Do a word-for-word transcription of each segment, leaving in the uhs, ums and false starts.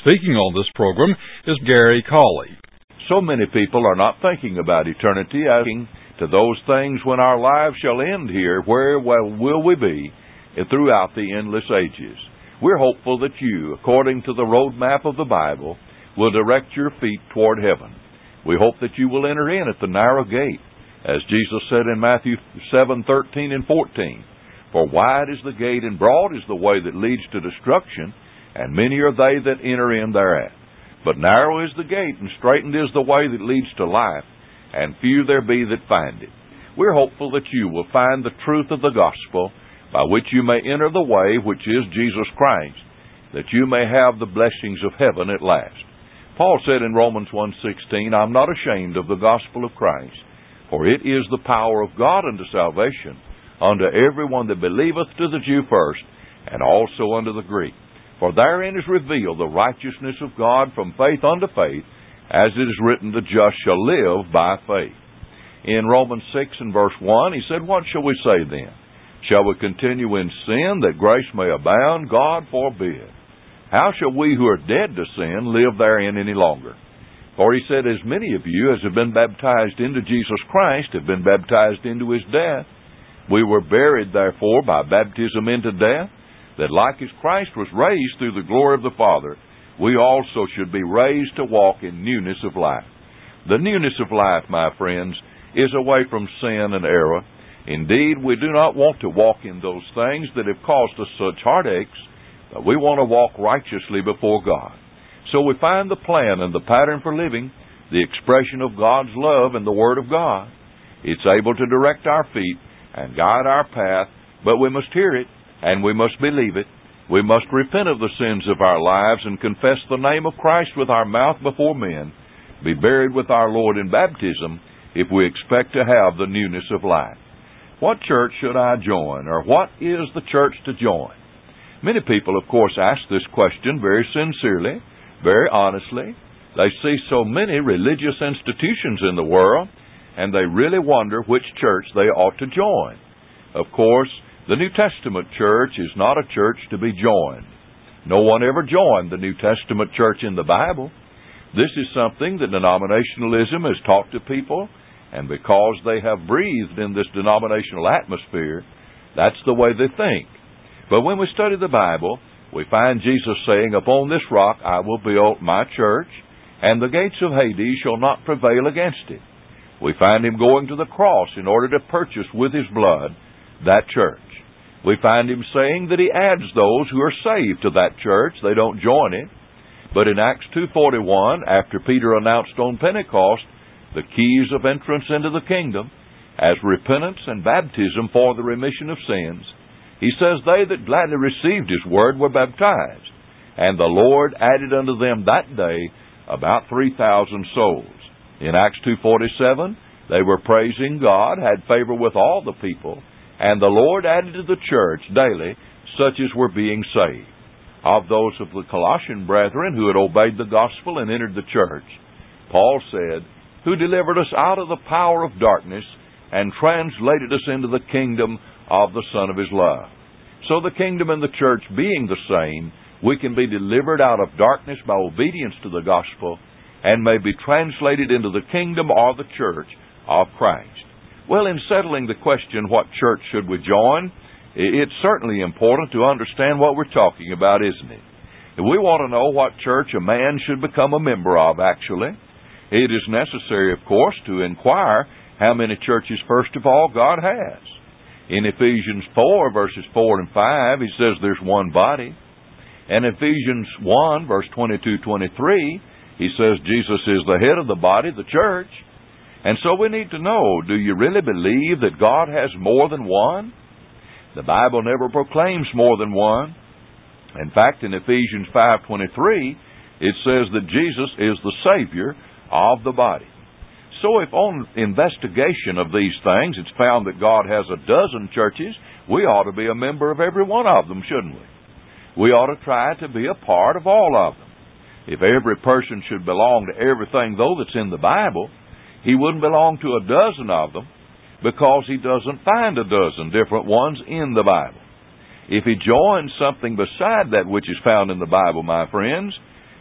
Speaking on this program is Gary Cawley. So many people are not thinking about eternity, asking to those things when our lives shall end here, where well, will we be throughout the endless ages. We're hopeful that you, according to the roadmap of the Bible, will direct your feet toward heaven. We hope that you will enter in at the narrow gate, as Jesus said in Matthew seven, thirteen and fourteen. For wide is the gate and broad is the way that leads to destruction, and many are they that enter in thereat. But narrow is the gate, and straitened is the way that leads to life, and few there be that find it. We're hopeful that you will find the truth of the gospel, by which you may enter the way which is Jesus Christ, that you may have the blessings of heaven at last. Paul said in Romans one sixteen, I'm not ashamed of the gospel of Christ, for it is the power of God unto salvation, unto everyone that believeth, to the Jew first, and also unto the Greek. For therein is revealed the righteousness of God from faith unto faith, as it is written, the just shall live by faith. In Romans six and verse one, he said, What shall we say then? Shall we continue in sin, that grace may abound? God forbid. How shall we who are dead to sin live therein any longer? For he said, As many of you as have been baptized into Jesus Christ have been baptized into his death. We were buried, therefore, by baptism into death, that like as Christ was raised through the glory of the Father, we also should be raised to walk in newness of life. The newness of life, my friends, is away from sin and error. Indeed, we do not want to walk in those things that have caused us such heartaches, but we want to walk righteously before God. So we find the plan and the pattern for living, the expression of God's love in the Word of God. It's able to direct our feet and guide our path, but we must hear it, and we must believe it. We must repent of the sins of our lives and confess the name of Christ with our mouth before men, be buried with our Lord in baptism, if we expect to have the newness of life. What church should I join, or what is the church to join? Many people, of course, ask this question very sincerely, very honestly. They see so many religious institutions in the world, and they really wonder which church they ought to join. Of course, the New Testament church is not a church to be joined. No one ever joined the New Testament church in the Bible. This is something that denominationalism has taught to people, and because they have breathed in this denominational atmosphere, that's the way they think. But when we study the Bible, we find Jesus saying, Upon this rock I will build my church, and the gates of Hades shall not prevail against it. We find him going to the cross in order to purchase with his blood that church. We find him saying that he adds those who are saved to that church. They don't join it. But in Acts two forty-one, after Peter announced on Pentecost the keys of entrance into the kingdom as repentance and baptism for the remission of sins, he says, They that gladly received his word were baptized, and the Lord added unto them that day about three thousand souls. In Acts two forty-seven, they were praising God, had favor with all the people, and the Lord added to the church daily such as were being saved. Of those of the Colossian brethren who had obeyed the gospel and entered the church, Paul said, Who delivered us out of the power of darkness and translated us into the kingdom of the Son of his love. So the kingdom and the church being the same, we can be delivered out of darkness by obedience to the gospel and may be translated into the kingdom or the church of Christ. Well, in settling the question, what church should we join, it's certainly important to understand what we're talking about, isn't it? We want to know what church a man should become a member of, actually. It is necessary, of course, to inquire how many churches, first of all, God has. In Ephesians four, verses four and five, he says there's one body. And Ephesians one, verse twenty-two to twenty-three, he says Jesus is the head of the body, the church. And so we need to know, do you really believe that God has more than one? The Bible never proclaims more than one. In fact, in Ephesians five twenty-three, it says that Jesus is the Savior of the body. So if on investigation of these things it's found that God has a dozen churches, we ought to be a member of every one of them, shouldn't we? We ought to try to be a part of all of them. If every person should belong to everything, though, that's in the Bible, he wouldn't belong to a dozen of them, because he doesn't find a dozen different ones in the Bible. If he joins something beside that which is found in the Bible, my friends,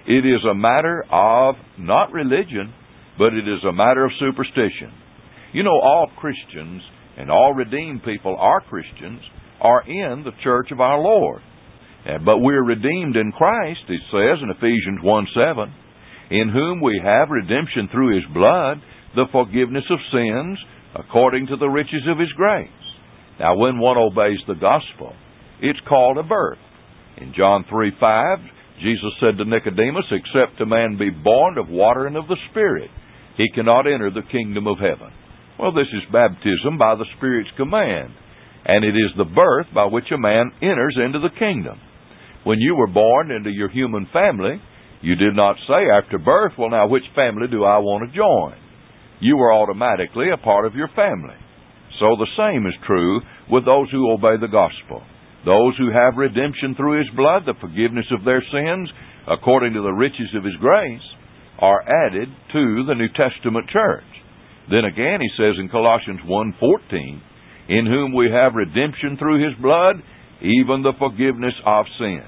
It is a matter of not religion, but it is a matter of superstition. You know, all Christians and all redeemed people are Christians, are in the church of our Lord. But we're redeemed in Christ, it says in Ephesians one seven, in whom we have redemption through His blood, the forgiveness of sins, according to the riches of His grace. Now, when one obeys the gospel, it's called a birth. In John three five, Jesus said to Nicodemus, except a man be born of water and of the Spirit, he cannot enter the kingdom of heaven. Well, this is baptism by the Spirit's command, and it is the birth by which a man enters into the kingdom. When you were born into your human family, you did not say after birth, well, now which family do I want to join? You were automatically a part of your family. So the same is true with those who obey the gospel. Those who have redemption through His blood, the forgiveness of their sins, according to the riches of His grace, are added to the New Testament church. Then again, he says in Colossians one fourteen, in whom we have redemption through His blood, even the forgiveness of sins.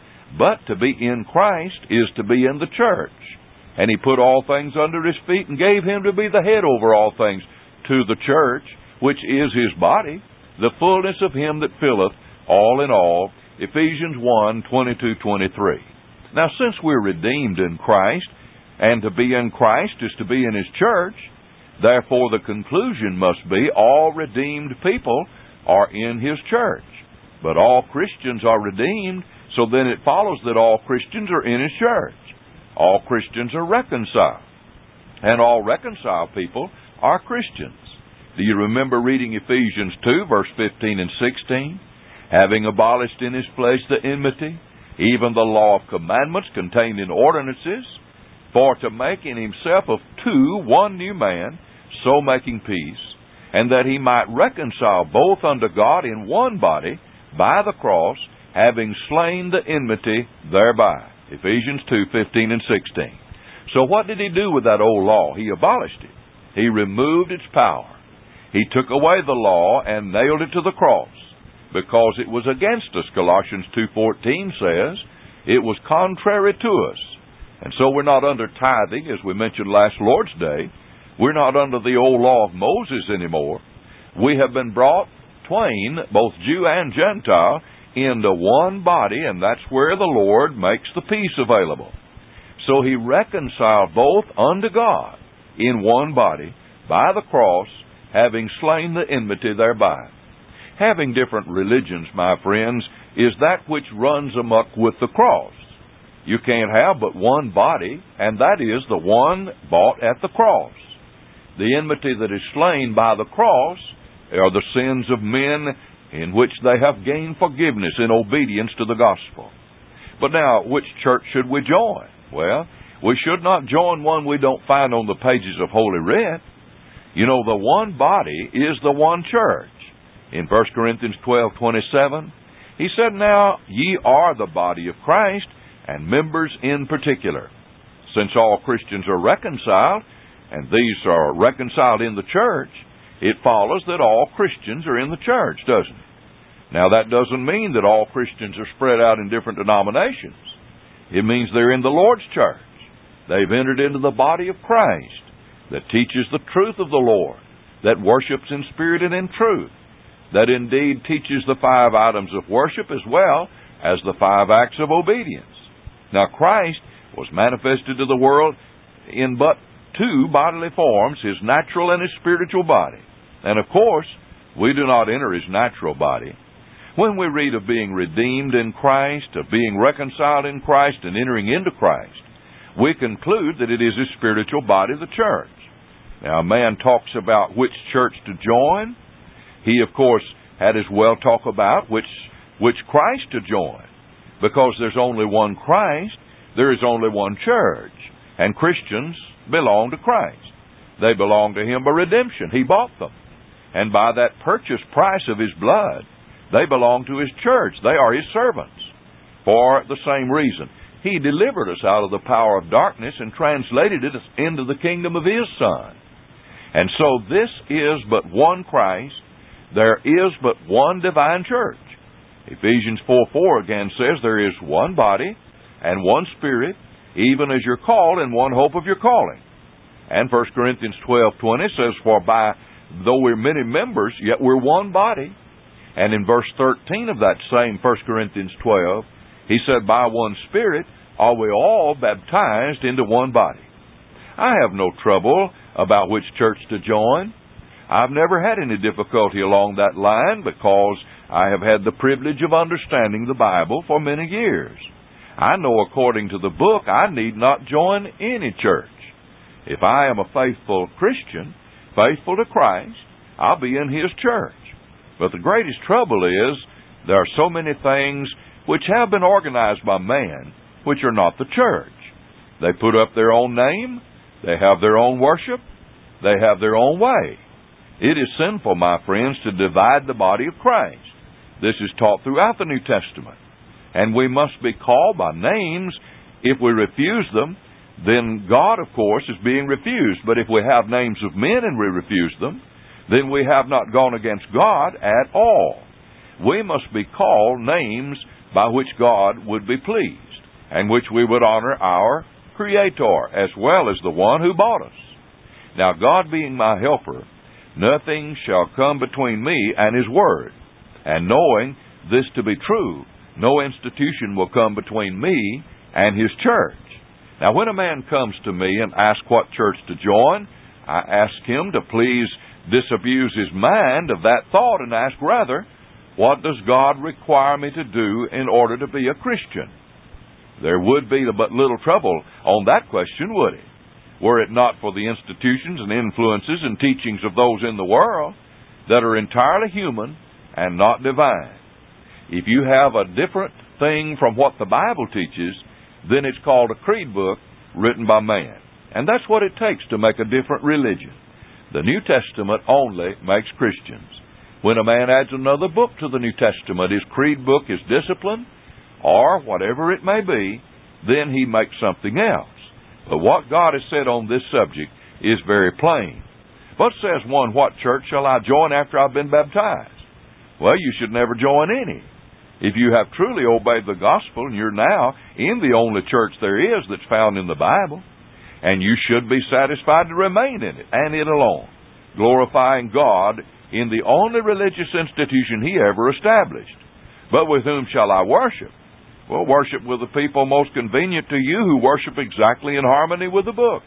But to be in Christ is to be in the church. And He put all things under His feet and gave Him to be the head over all things to the church, which is His body, the fullness of Him that filleth all in all. Ephesians one twenty-two to twenty-three. Now, since we're redeemed in Christ, and to be in Christ is to be in His church, therefore the conclusion must be all redeemed people are in His church. But all Christians are redeemed, so then it follows that all Christians are in His church. All Christians are reconciled. And all reconciled people are Christians. Do you remember reading Ephesians two, verse fifteen and sixteen? Having abolished in His place the enmity, even the law of commandments contained in ordinances, for to make in Himself of two one new man, so making peace, and that He might reconcile both unto God in one body by the cross, having slain the enmity thereby. Ephesians two fifteen and sixteen. So what did He do with that old law? He abolished it. He removed its power. He took away the law and nailed it to the cross, because it was against us. Colossians two fourteen says it was contrary to us. And so we're not under tithing, as we mentioned last Lord's Day. We're not under the old law of Moses anymore. We have been brought twain, both Jew and Gentile, into one body, and that's where the Lord makes the peace available. So He reconciled both unto God in one body by the cross, having slain the enmity thereby. Having different religions, my friends, is that which runs amok with the cross. You can't have but one body, and that is the one bought at the cross. The enmity that is slain by the cross are the sins of men in which they have gained forgiveness in obedience to the gospel. But now, which church should we join? Well, we should not join one we don't find on the pages of Holy Writ. You know, the one body is the one church. In First Corinthians twelve twenty-seven, he said, now ye are the body of Christ, and members in particular. Since all Christians are reconciled, and these are reconciled in the church, it follows that all Christians are in the church, doesn't it? Now, that doesn't mean that all Christians are spread out in different denominations. It means they're in the Lord's church. They've entered into the body of Christ that teaches the truth of the Lord, that worships in spirit and in truth, that indeed teaches the five items of worship as well as the five acts of obedience. Now, Christ was manifested to the world in but two bodily forms, His natural and His spiritual body. And of course, we do not enter His natural body. When we read of being redeemed in Christ, of being reconciled in Christ, and entering into Christ, we conclude that it is His spiritual body, the church. Now, a man talks about which church to join. He, of course, had as well talk about which, which Christ to join. Because there's only one Christ, there is only one church. And Christians belong to Christ. They belong to Him by redemption. He bought them. And by that purchase price of His blood, they belong to His church. They are His servants. For the same reason, He delivered us out of the power of darkness and translated us into the kingdom of His Son. And so this is but one Christ. There is but one divine church. Ephesians four four again says there is one body and one Spirit even as you're called in one hope of your calling. And First Corinthians twelve twenty says, For by, though we're many members, yet we're one body. And in verse thirteen of that same First Corinthians twelve, he said, By one Spirit are we all baptized into one body. I have no trouble about which church to join. I've never had any difficulty along that line because I have had the privilege of understanding the Bible for many years. I know according to the book I need not join any church. If I am a faithful Christian, faithful to Christ, I'll be in His church. But the greatest trouble is there are so many things which have been organized by man which are not the church. They put up their own name. They have their own worship. They have their own way. It is sinful, my friends, to divide the body of Christ. This is taught throughout the New Testament. And we must be called by names. If we refuse them, then God, of course, is being refused. But if we have names of men and we refuse them, then we have not gone against God at all. We must be called names by which God would be pleased, and which we would honor our Creator, as well as the one who bought us. Now, God being my helper, nothing shall come between me and His Word. And knowing this to be true, no institution will come between me and His church. Now, when a man comes to me and asks what church to join, I ask him to please disabuse his mind of that thought and ask rather, what does God require me to do in order to be a Christian? There would be but little trouble on that question, would it? Were it not for the institutions and influences and teachings of those in the world that are entirely human and not divine. If you have a different thing from what the Bible teaches, then it's called a creed book written by man. And that's what it takes to make a different religion. The New Testament only makes Christians. When a man adds another book to the New Testament, his creed book is discipline, or whatever it may be, then he makes something else. But what God has said on this subject is very plain. But says one, what church shall I join after I've been baptized? Well, you should never join any. If you have truly obeyed the gospel, and you're now in the only church there is that's found in the Bible, and you should be satisfied to remain in it, and it alone, glorifying God in the only religious institution He ever established. But with whom shall I worship? Well, worship with the people most convenient to you who worship exactly in harmony with the book.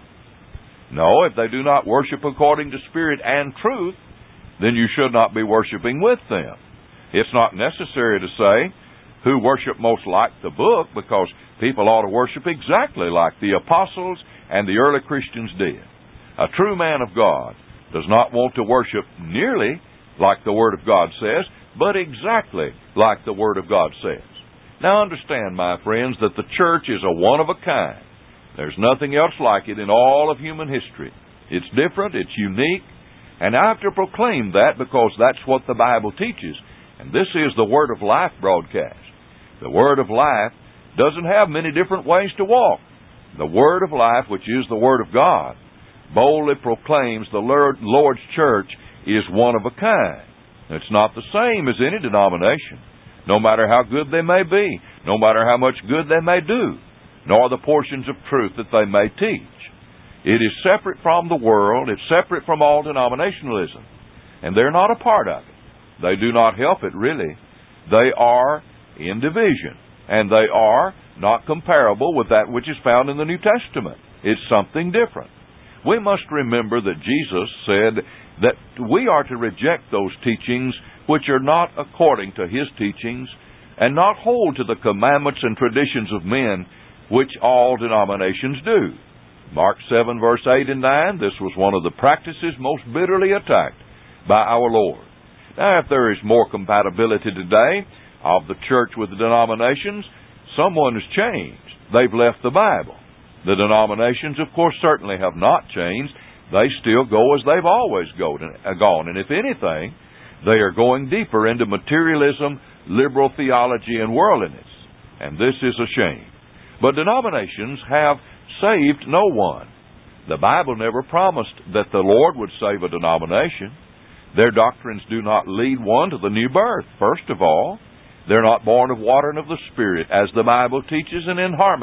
No, if they do not worship according to spirit and truth, then you should not be worshiping with them. It's not necessary to say who worship most like the book, because people ought to worship exactly like the apostles and the early Christians did. A true man of God does not want to worship nearly like the Word of God says, but exactly like the Word of God says. Now understand, my friends, that the church is a one of a kind. There's nothing else like it in all of human history. It's different, it's unique, and I have to proclaim that because that's what the Bible teaches. And this is the Word of Life broadcast. The Word of Life doesn't have many different ways to walk. The Word of Life, which is the Word of God, boldly proclaims the Lord's church is one of a kind. It's not the same as any denomination, no matter how good they may be, no matter how much good they may do, nor the portions of truth that they may teach. It is separate from the world. It's separate from all denominationalism. And they're not a part of it. They do not help it, really. They are in division. And they are not comparable with that which is found in the New Testament. It's something different. We must remember that Jesus said that we are to reject those teachings which are not according to His teachings, and not hold to the commandments and traditions of men, which all denominations do. Mark seven, verse eight and nine, this was one of the practices most bitterly attacked by our Lord. Now, if there is more compatibility today of the church with the denominations, someone has changed. They've left the Bible. The denominations, of course, certainly have not changed. They still go as they've always gone. And if anything, they are going deeper into materialism, liberal theology, and worldliness. And this is a shame. But denominations have saved no one. The Bible never promised that the Lord would save a denomination. Their doctrines do not lead one to the new birth. First of all, they're not born of water and of the Spirit, as the Bible teaches, and in harmony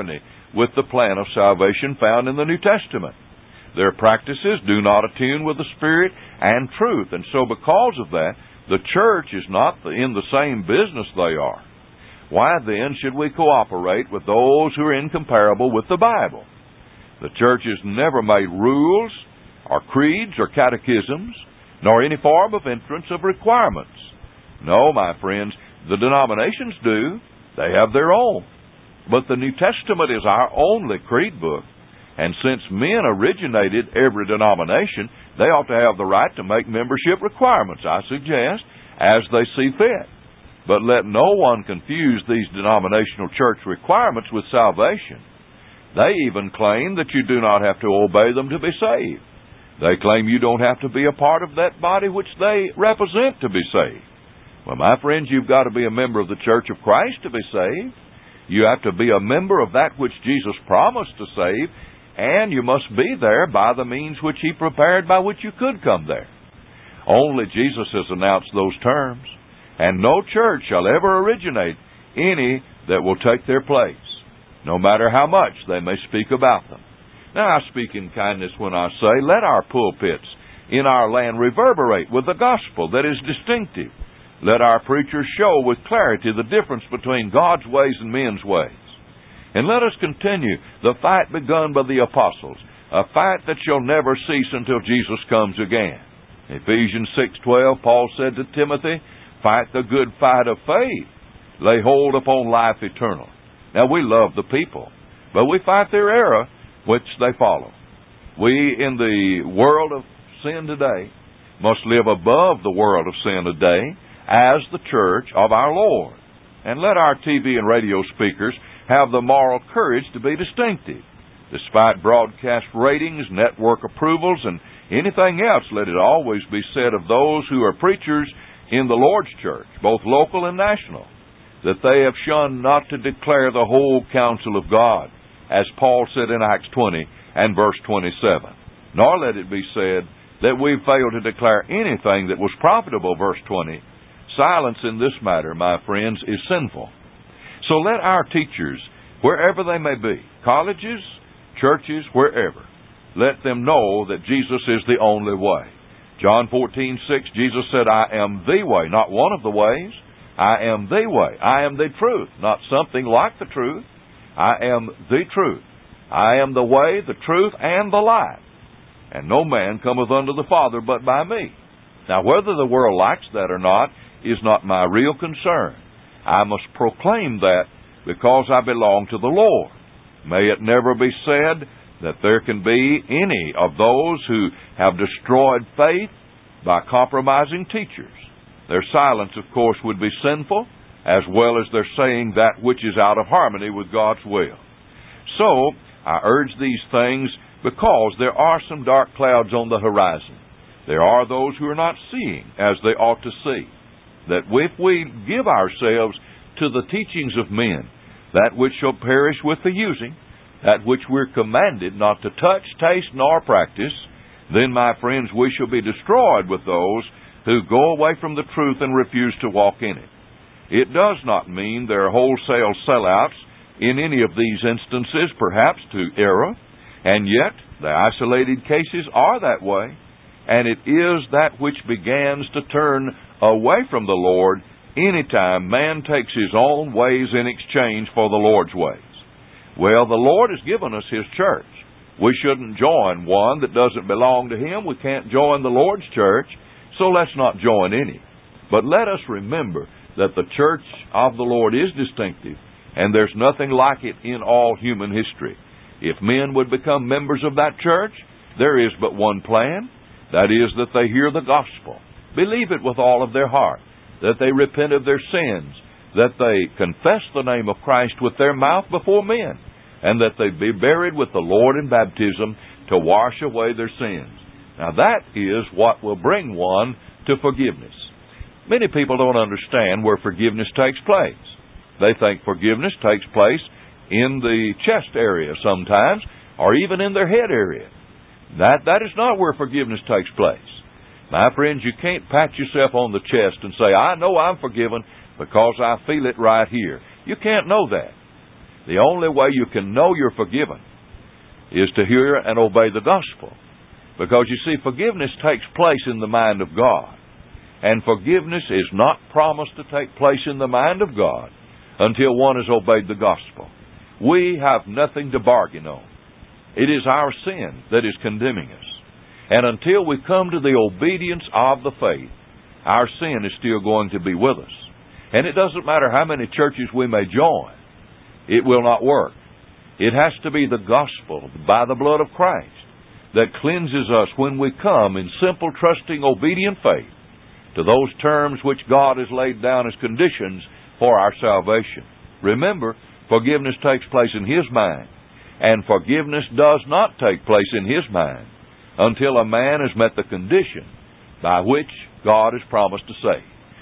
with the plan of salvation found in the New Testament. Their practices do not attune with the Spirit and truth, and so because of that, the church is not in the same business they are. Why then should we cooperate with those who are incomparable with the Bible? The church has never made rules or creeds or catechisms, nor any form of entrance of requirements. No, my friends, the denominations do. They have their own. But the New Testament is our only creed book. And since men originated every denomination, they ought to have the right to make membership requirements, I suggest, as they see fit. But let no one confuse these denominational church requirements with salvation. They even claim that you do not have to obey them to be saved. They claim you don't have to be a part of that body which they represent to be saved. Well, my friends, you've got to be a member of the Church of Christ to be saved. You have to be a member of that which Jesus promised to save, and you must be there by the means which He prepared by which you could come there. Only Jesus has announced those terms, and no church shall ever originate any that will take their place, no matter how much they may speak about them. Now, I speak in kindness when I say, let our pulpits in our land reverberate with the gospel that is distinctive. Let our preachers show with clarity the difference between God's ways and men's ways. And let us continue the fight begun by the apostles, a fight that shall never cease until Jesus comes again. Ephesians six twelve, Paul said to Timothy, fight the good fight of faith. Lay hold upon life eternal. Now, we love the people, but we fight their error which they follow. We, in the world of sin today, must live above the world of sin today as the church of our Lord. And let our T V and radio speakers have the moral courage to be distinctive. Despite broadcast ratings, network approvals, and anything else, let it always be said of those who are preachers in the Lord's church, both local and national, that they have shunned not to declare the whole counsel of God, as Paul said in Acts twenty and verse twenty-seven. Nor let it be said that we failed to declare anything that was profitable, verse twenty. Silence in this matter, my friends, is sinful. So let our teachers, wherever they may be, colleges, churches, wherever, let them know that Jesus is the only way. John fourteen six, Jesus said, I am the way, not one of the ways. I am the way. I am the truth, not something like the truth. I am the truth. I am the way, the truth, and the life. And no man cometh unto the Father but by me. Now, whether the world likes that or not is not my real concern. I must proclaim that because I belong to the Lord. May it never be said that there can be any of those who have destroyed faith by compromising teachers. Their silence, of course, would be sinful, as well as their saying that which is out of harmony with God's will. So, I urge these things because there are some dark clouds on the horizon. There are those who are not seeing as they ought to see. That if we give ourselves to the teachings of men, that which shall perish with the using, that which we're commanded not to touch, taste, nor practice, then, my friends, we shall be destroyed with those who go away from the truth and refuse to walk in it. It does not mean there are wholesale sellouts in any of these instances, perhaps to error, and yet the isolated cases are that way, and it is that which begins to turn away from the Lord anytime man takes his own ways in exchange for the Lord's ways. Well, the Lord has given us His church. We shouldn't join one that doesn't belong to Him. We can't join the Lord's church, so let's not join any. But let us remember that the church of the Lord is distinctive, and there's nothing like it in all human history. If men would become members of that church, there is but one plan. That is, that they hear the gospel, believe it with all of their heart, that they repent of their sins, that they confess the name of Christ with their mouth before men, and that they be buried with the Lord in baptism to wash away their sins. Now that is what will bring one to forgiveness. Many people don't understand where forgiveness takes place. They think forgiveness takes place in the chest area sometimes, or even in their head area. That, that is not where forgiveness takes place. My friends, you can't pat yourself on the chest and say, I know I'm forgiven because I feel it right here. You can't know that. The only way you can know you're forgiven is to hear and obey the gospel. Because, you see, forgiveness takes place in the mind of God. And forgiveness is not promised to take place in the mind of God until one has obeyed the gospel. We have nothing to bargain on. It is our sin that is condemning us. And until we come to the obedience of the faith, our sin is still going to be with us. And it doesn't matter how many churches we may join, it will not work. It has to be the gospel by the blood of Christ that cleanses us when we come in simple, trusting, obedient faith to those terms which God has laid down as conditions for our salvation. Remember, forgiveness takes place in His mind, and forgiveness does not take place in His mind until a man has met the condition by which God has promised to save.